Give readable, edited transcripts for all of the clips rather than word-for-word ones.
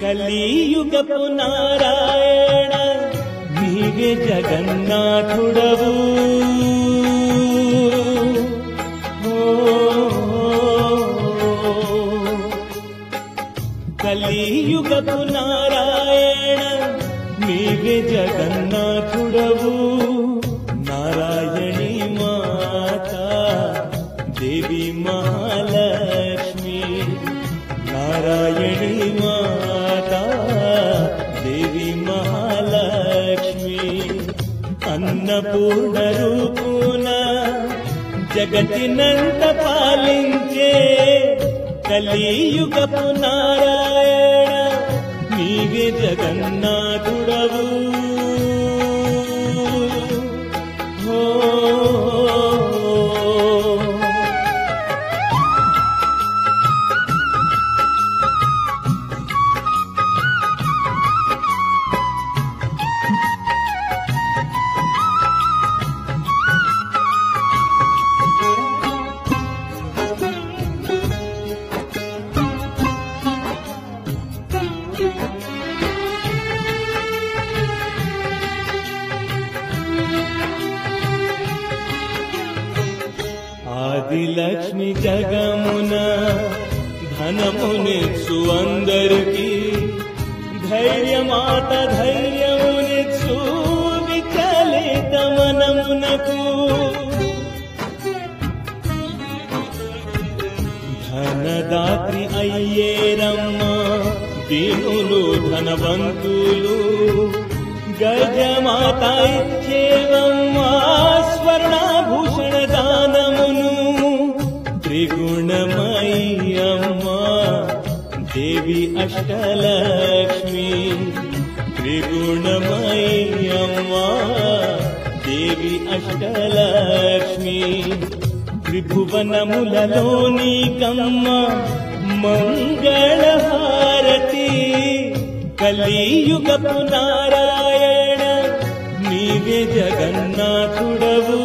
కలియుగపు నారాయణ నీవే జగన్నాథుడవు కలియుగపు నారాయణ నీవే జగన్నాథుడవు నారాయణి మాత దేవి మహాలక్ష్మి నారాయణి మాత దేవి మహాలక్ష్మి అన్నపూర్ణ రూపున జగతినంత పాలించే కలియుగపు నారాయణ నీవే జగన్నాథుడవు ఆదిలక్ష్మి జగమున ధనమునిచ్చు అందరికి ధైర్యమాత ధైర్యమునిచ్చు విచలిత మనమునకు ధనదాత్రి అయ్యేరమ్మ దీనులు ధనవంతులు గజమాత ఇచ్చేవమ్మ స్వర్ణాభూషణ దానమును త్రిగుణమయ్యమ్మ దేవి అష్టలక్ష్మి త్రిగుణమయ్యమ్మ దేవి అష్టలక్ష్మి త్రిభువనములలోని కమ్మ మంగళహారతి కలియుగపు నారాయణ నీవే జగన్నాథుడవు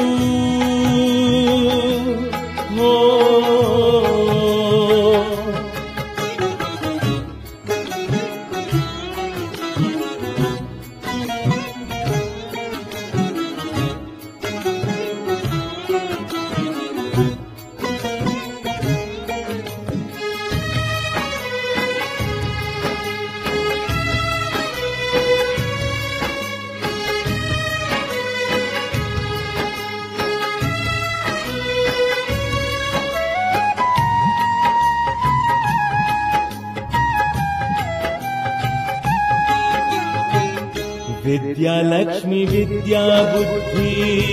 విద్యాలక్ష్మి విద్యా బుద్ధి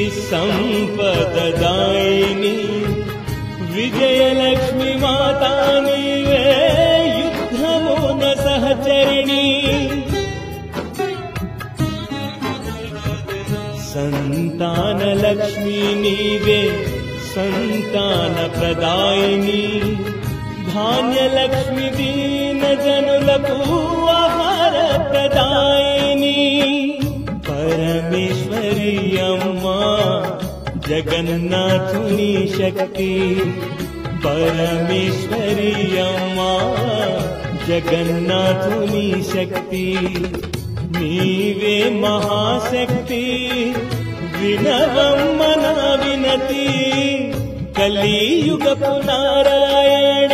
సంపదదాయిని విజయలక్ష్మి మాతా నీవే యుద్ధమున సహచరిణి సంతానలక్ష్మి నీవే సంతాన ప్రదాయిని ధాన్యలక్ష్మి దీన జనులకు ఆహార ప్రదాయిని పరమేశ్వరి అమ్మా జగన్నాథుని శక్తి పరమేశ్వరి అమ్మా జగన్నాథుని శక్తి నీవే మహాశక్తి వినవమ్మ నా వినతి కలియుగపు నారాయణ